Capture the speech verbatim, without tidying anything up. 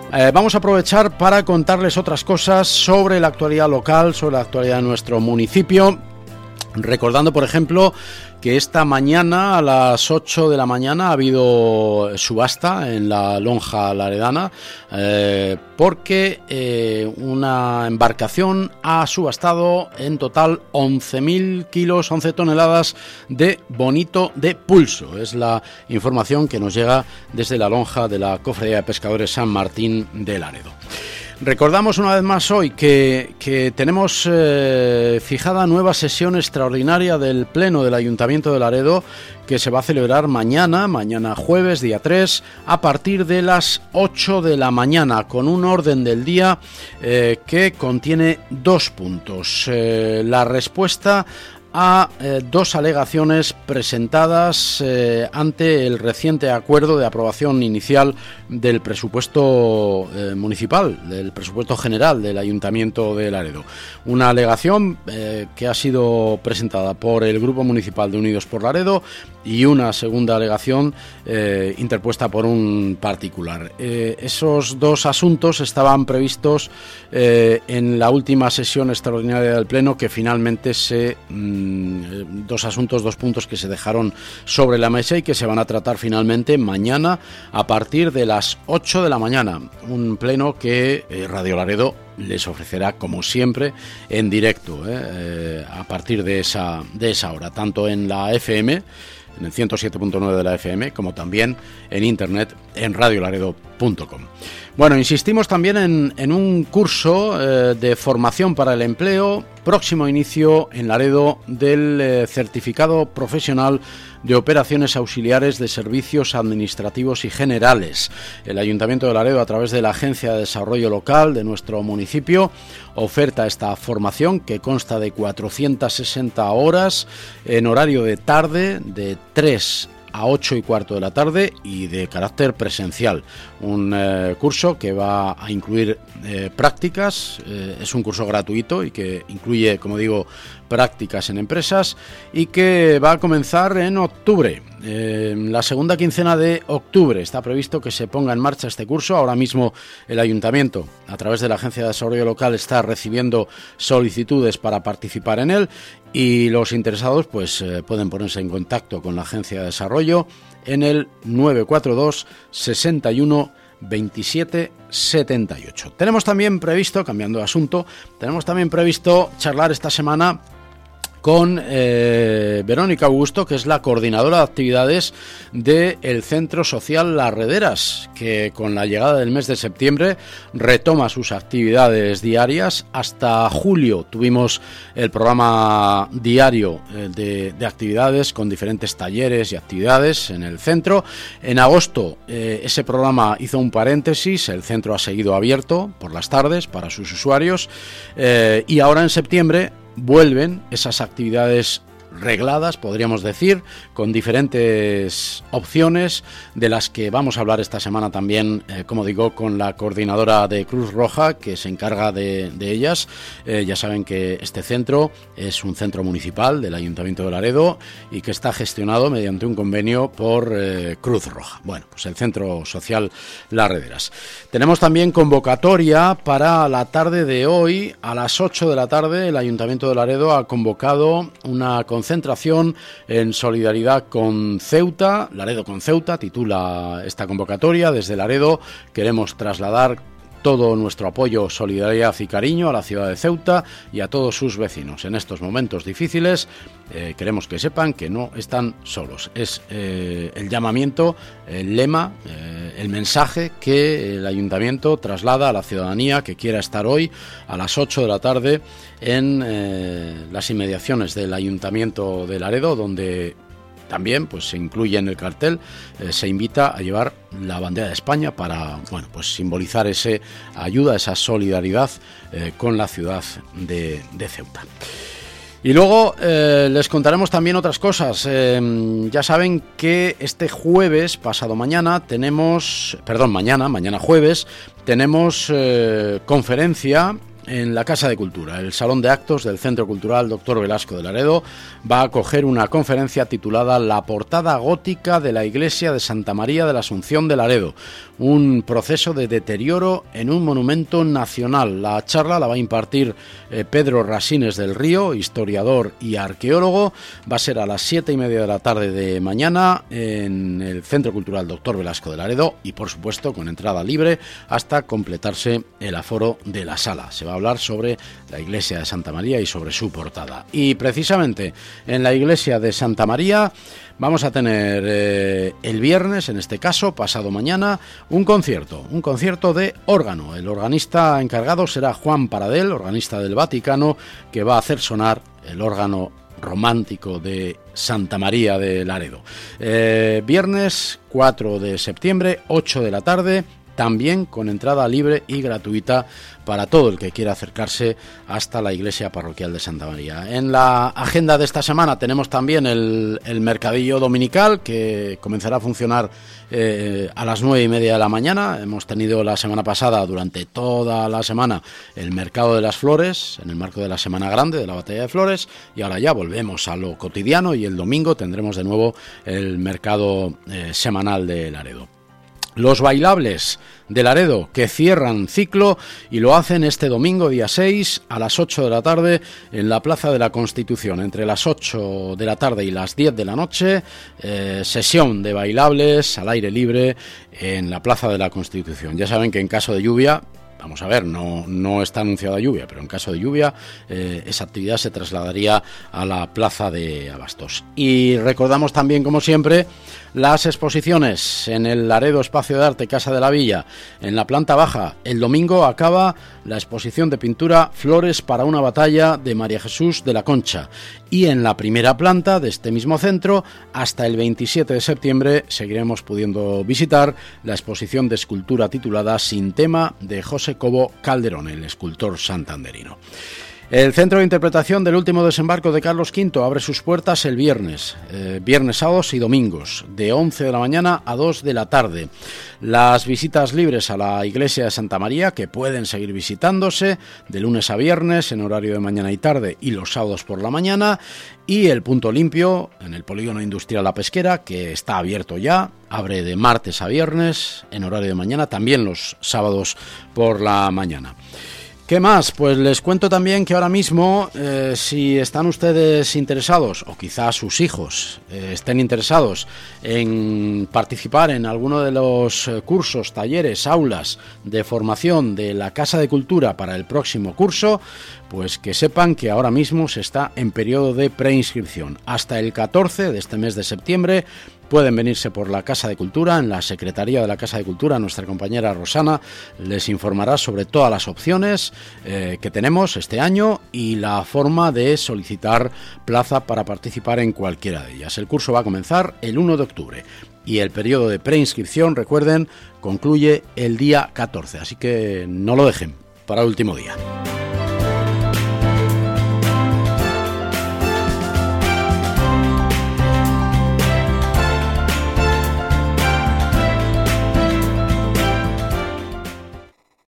Eh, vamos a aprovechar para contarles otras cosas sobre la actualidad local, sobre la actualidad de nuestro municipio, recordando, por ejemplo, que esta mañana a las ocho de la mañana ha habido subasta en la lonja laredana eh, porque eh, una embarcación ha subastado en total once mil kilos, once toneladas de bonito de pulso. Es la información que nos llega desde la lonja de la Cofradía de Pescadores San Martín de Laredo. Recordamos una vez más hoy que, que tenemos eh, fijada nueva sesión extraordinaria del Pleno del Ayuntamiento de Laredo, que se va a celebrar mañana, mañana jueves, día tres, a partir de las ocho de la mañana, con un orden del día eh, que contiene dos puntos. Eh, la respuesta a eh, dos alegaciones presentadas eh, ante el reciente acuerdo de aprobación inicial del presupuesto eh, municipal, del presupuesto general del Ayuntamiento de Laredo. Una alegación eh, que ha sido presentada por el Grupo Municipal de Unidos por Laredo y una segunda alegación eh, interpuesta por un particular. Eh, esos dos asuntos estaban previstos eh, en la última sesión extraordinaria del Pleno, que finalmente se... Mm, dos asuntos, dos puntos que se dejaron sobre la mesa y que se van a tratar finalmente mañana a partir de las ocho de la mañana. Un pleno que eh, Radio Laredo les ofrecerá, como siempre, en directo, eh, eh, a partir de esa, de esa hora, tanto en la F M, en el ciento siete punto nueve de la F M, como también en internet en radio laredo punto com. Bueno, insistimos también en, en un curso eh, de formación para el empleo, próximo inicio en Laredo del eh, certificado profesional de operaciones auxiliares de servicios administrativos y generales. El Ayuntamiento de Laredo, a través de la Agencia de Desarrollo Local de nuestro municipio, oferta esta formación que consta de cuatrocientas sesenta horas en horario de tarde, de tres a ocho y cuarto de la tarde, y de carácter presencial. Un eh, curso que va a incluir eh, prácticas, eh, es un curso gratuito y que incluye, como digo, prácticas en empresas, y que va a comenzar en octubre. Eh, la segunda quincena de octubre está previsto que se ponga en marcha este curso. Ahora mismo el Ayuntamiento, a través de la Agencia de Desarrollo Local, está recibiendo solicitudes para participar en él, y los interesados pues eh, pueden ponerse en contacto con la Agencia de Desarrollo en el nueve cuatro dos, sesenta y uno, veintisiete, setenta y ocho. Tenemos también previsto, cambiando de asunto, tenemos también previsto charlar esta semana con eh, Verónica Augusto, que es la coordinadora de actividades del Centro Social Las Rederas, que con la llegada del mes de septiembre retoma sus actividades diarias. Hasta julio tuvimos el programa diario eh, de, de actividades con diferentes talleres y actividades en el centro. En agosto eh, ese programa hizo un paréntesis, el centro ha seguido abierto por las tardes para sus usuarios, eh, y ahora en septiembre vuelven esas actividades regladas, podríamos decir, con diferentes opciones, de las que vamos a hablar esta semana también, eh, como digo, con la coordinadora de Cruz Roja, que se encarga de, de ellas. Eh, ya saben que este centro es un centro municipal del Ayuntamiento de Laredo y que está gestionado mediante un convenio por eh, Cruz Roja. Bueno, pues el Centro Social Las Rederas. Tenemos también convocatoria para la tarde de hoy. A las ocho de la tarde el Ayuntamiento de Laredo ha convocado una concentración en solidaridad con Ceuta. Laredo con Ceuta titula esta convocatoria. Desde Laredo queremos trasladar todo nuestro apoyo, solidaridad y cariño a la ciudad de Ceuta y a todos sus vecinos. En estos momentos difíciles eh, queremos que sepan que no están solos. Es eh, el llamamiento, el lema, eh, el mensaje que el Ayuntamiento traslada a la ciudadanía que quiera estar hoy a las ocho de la tarde en eh, las inmediaciones del Ayuntamiento de Laredo, donde también pues se incluye en el cartel, eh, se invita a llevar la bandera de España para, bueno, pues simbolizar esa ayuda, esa solidaridad eh, con la ciudad de, de Ceuta. Y luego eh, les contaremos también otras cosas. Eh, ya saben que este jueves, pasado mañana, tenemos, perdón, mañana, mañana jueves, tenemos eh, conferencia en la Casa de Cultura. El Salón de Actos del Centro Cultural Doctor Velasco de Laredo va a acoger una conferencia titulada La portada gótica de la iglesia de Santa María de la Asunción de Laredo, un proceso de deterioro en un monumento nacional. La charla la va a impartir eh, Pedro Rasines del Río, historiador y arqueólogo. Va a ser a las siete y media de la tarde de mañana en el Centro Cultural Doctor Velasco de Laredo y, por supuesto, con entrada libre hasta completarse el aforo de la sala. Se va a hablar sobre la iglesia de Santa María y sobre su portada. Y precisamente en la iglesia de Santa María vamos a tener eh, el viernes, en este caso, pasado mañana, un concierto, un concierto de órgano. El organista encargado será Juan Paradel, organista del Vaticano, que va a hacer sonar el órgano romántico de Santa María de Laredo. Eh, viernes cuatro de septiembre, ocho de la tarde, también con entrada libre y gratuita para todo el que quiera acercarse hasta la iglesia parroquial de Santa María. En la agenda de esta semana tenemos también el, el mercadillo dominical, que comenzará a funcionar eh, a las nueve y media de la mañana. Hemos tenido la semana pasada, durante toda la semana, el mercado de las flores, en el marco de la Semana Grande de la Batalla de Flores, y ahora ya volvemos a lo cotidiano y el domingo tendremos de nuevo el mercado eh, semanal de Laredo. Los bailables de Laredo, que cierran ciclo y lo hacen este domingo día seis a las ocho de la tarde en la Plaza de la Constitución. Entre las ocho de la tarde y las diez de la noche, eh, sesión de bailables al aire libre en la Plaza de la Constitución. Ya saben que en caso de lluvia, vamos a ver, no, no está anunciada lluvia, pero en caso de lluvia eh, esa actividad se trasladaría a la Plaza de Abastos. Y recordamos también, como siempre, las exposiciones en el Laredo Espacio de Arte Casa de la Villa. En la planta baja, el domingo acaba la exposición de pintura Flores para una batalla de María Jesús de la Concha. Y en la primera planta de este mismo centro, hasta el veintisiete de septiembre, seguiremos pudiendo visitar la exposición de escultura titulada Sin tema, de José Cobo Calderón, el escultor santanderino. El Centro de Interpretación del Último Desembarco de Carlos quinto abre sus puertas el viernes, eh, viernes, sábados y domingos, de once de la mañana a dos de la tarde. Las visitas libres a la iglesia de Santa María, que pueden seguir visitándose de lunes a viernes en horario de mañana y tarde y los sábados por la mañana. Y el punto limpio en el Polígono Industrial La Pesquera, que está abierto ya, abre de martes a viernes en horario de mañana, también los sábados por la mañana. ¿Qué más? Pues les cuento también que ahora mismo, eh, si están ustedes interesados, o quizás sus hijos eh, estén interesados en participar en alguno de los eh, cursos, talleres, aulas de formación de la Casa de Cultura para el próximo curso, pues que sepan que ahora mismo se está en periodo de preinscripción. Hasta el catorce de este mes de septiembre pueden venirse por la Casa de Cultura. En la Secretaría de la Casa de Cultura, nuestra compañera Rosana les informará sobre todas las opciones eh, que tenemos este año y la forma de solicitar plaza para participar en cualquiera de ellas. El curso va a comenzar el uno de octubre y el periodo de preinscripción, recuerden, concluye el día catorce, así que no lo dejen para el último día.